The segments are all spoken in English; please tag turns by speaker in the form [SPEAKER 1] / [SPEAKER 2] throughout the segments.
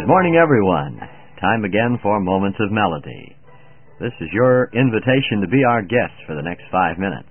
[SPEAKER 1] morning, everyone. Time again for Moments of Melody. This is your invitation to be our guest for the next 5 minutes.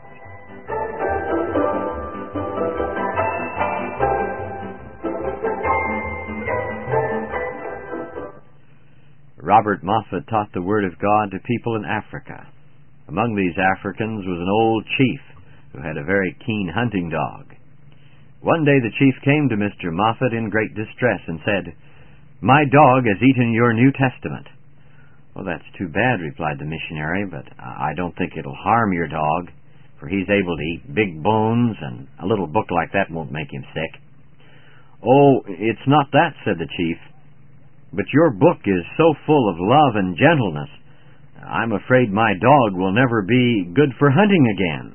[SPEAKER 1] Robert Moffat taught the Word of God to people in Africa. Among these Africans was an old chief who had a very keen hunting dog. One day the chief came to Mr. Moffat in great distress and said, "My dog has eaten your New Testament." "Well, that's too bad," replied the missionary, "but I don't think it'll harm your dog, for he's able to eat big bones, and a little book like that won't make him sick." "Oh, it's not that," said the chief, "but your book is so full of love and gentleness, I'm afraid my dog will never be good for hunting again."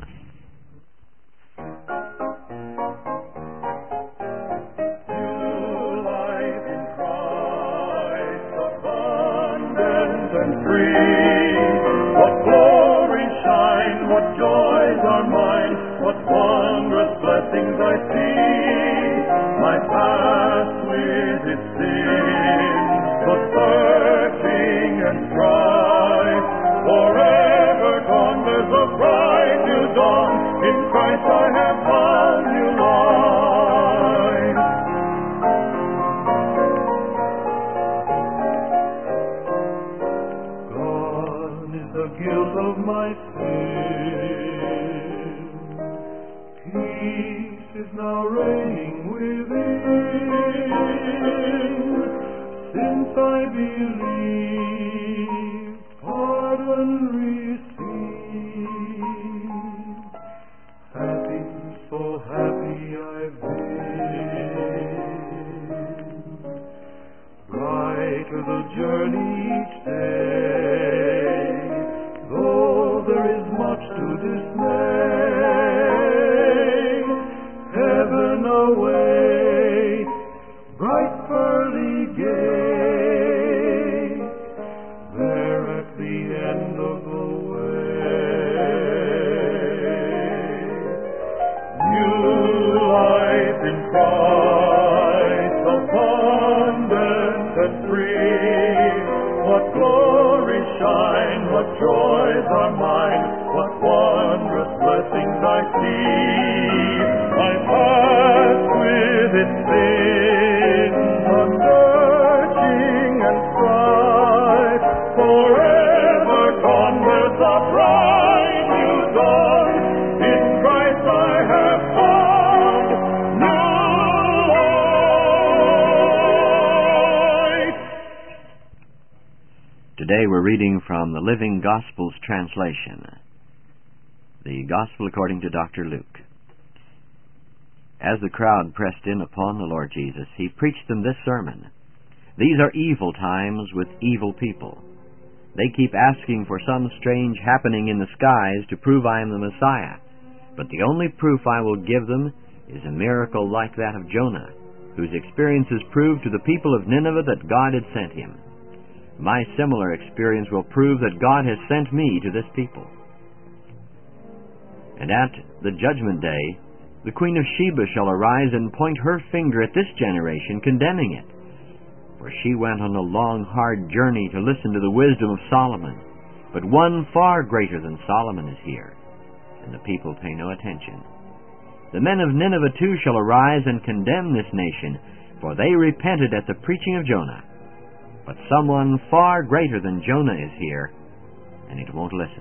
[SPEAKER 2] What glory shine, what joys are mine, what wondrous blessings I see. My past with its sin, but searching and strife, forever gone, there's a bright new dawn. In Christ I have found new life. Gone is the guilt of my sin. Peace is now reigning within. Since I believe, pardon received. Happy, so happy I've been. Brighter the journey each day, though there is much to dismay. Heaven away, bright pearly gate, there at the end of the way. New life in Christ, abundant and free. What glory shine, what joys are mine, what wondrous blessings I see. My past with its sin, the searching and strife, forever gone, there's a bright new dawn. In Christ I have found new life.
[SPEAKER 1] Today we're reading from the Living Gospels translation, the Gospel according to Dr. Luke. As the crowd pressed in upon the Lord Jesus, he preached them this sermon. "These are evil times with evil people. They keep asking for some strange happening in the skies to prove I am the Messiah. But the only proof I will give them is a miracle like that of Jonah, whose experiences proved to the people of Nineveh that God had sent him. My similar experience will prove that God has sent me to this people. And at the judgment day, the Queen of Sheba shall arise and point her finger at this generation, condemning it. For she went on a long, hard journey to listen to the wisdom of Solomon. But one far greater than Solomon is here, and the people pay no attention. The men of Nineveh too shall arise and condemn this nation, for they repented at the preaching of Jonah. But someone far greater than Jonah is here, and it won't listen."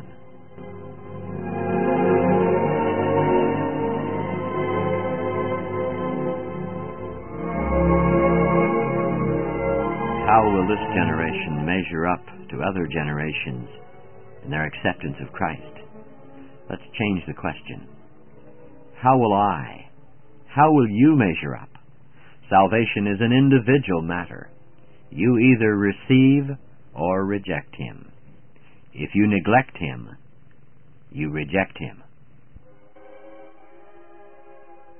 [SPEAKER 1] How will this generation measure up to other generations in their acceptance of Christ? Let's change the question. How will I? How will you measure up? Salvation is an individual matter. You either receive or reject Him. If you neglect Him, you reject Him.